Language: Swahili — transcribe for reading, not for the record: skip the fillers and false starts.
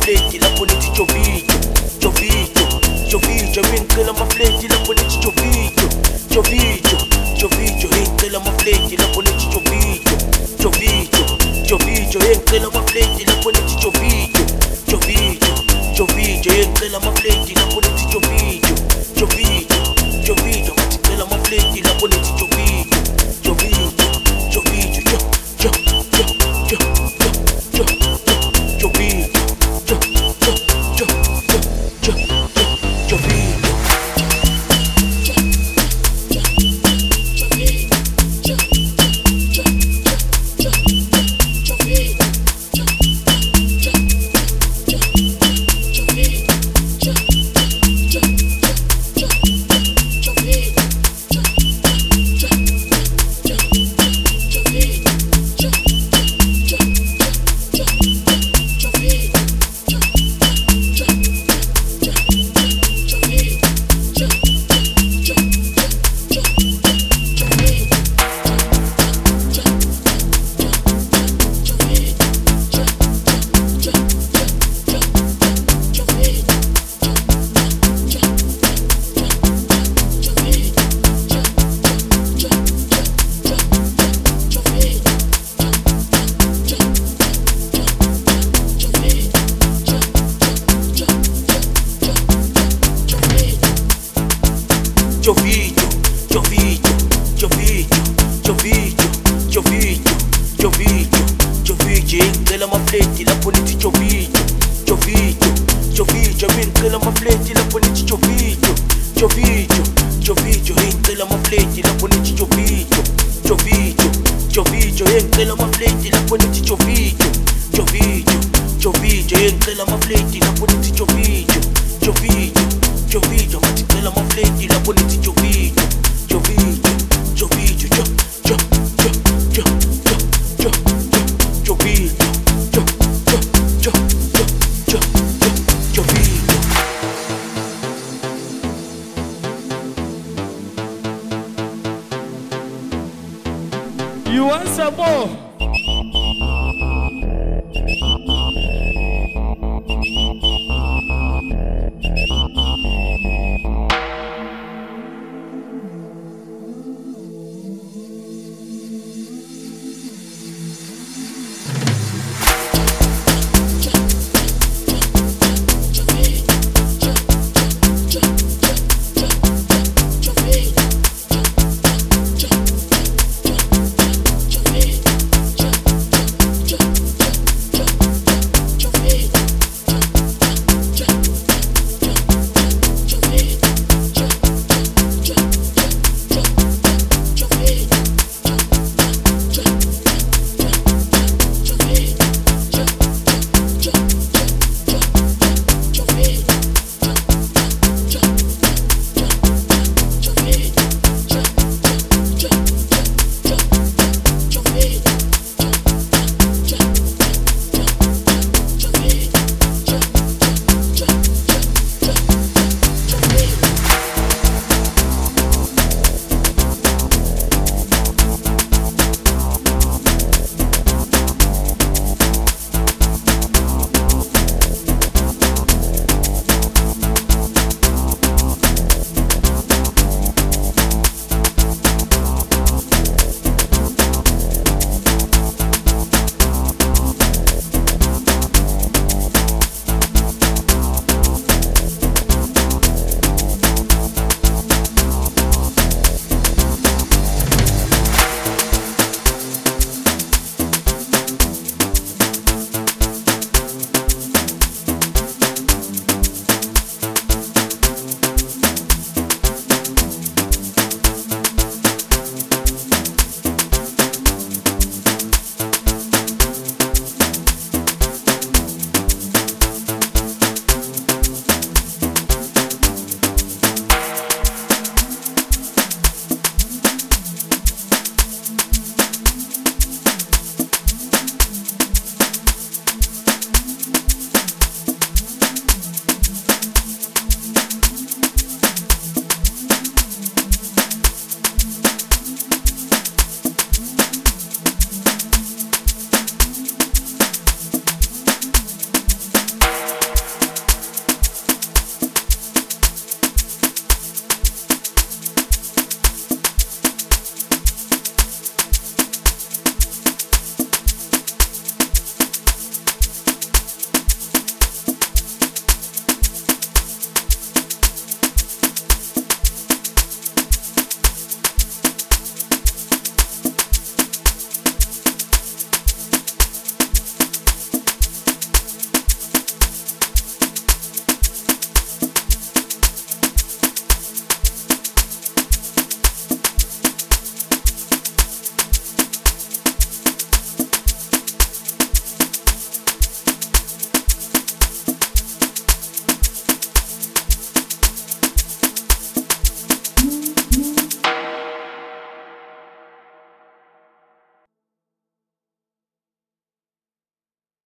fleti lapho nithi jovijo, jovijo, jovijo. Ngicela amafleti lapho nithi jovijo, jovijo, jovijo. Ngicela amafleti lapho nithi jovijo, jovijo, jovijo. Ngicela amafleti lapho nithi jovijo, jovijo, jovijo. Ngicela amafleti lapho nithi jovijo, jovijo, jovijo. Ngicela amafleti lapho nithi jovijo, jovijo, jovijo. Jo, jo, jo, jo, jo, jo, jovijo, jo, jo, jo, jo, jo, jovijo. Jovijo, jovijo, jovijo, jovijo, jovijo, jovijo, jovijo. Ngicela amafleti lapho nithi jovijo, jovijo, jovijo. Ngicela amafleti lapho nithi jovijo, jovijo, jovijo. Ngicela amafleti lapho nithi jovijo, jovijo, jovijo. Ngicela amafleti lapho nithi jovijo, jovijo, jovijo. Ngicela amafleti lapho nithi jovijo, jovijo, jovijo. Ngicela amafleti lapho nithi jovijo, jovijo, jovijo. Jo, jo, jo, jo, jo, jo, jo, jovijo, jo, jo, jo, jo, jo, jo, jovijo. You want some more?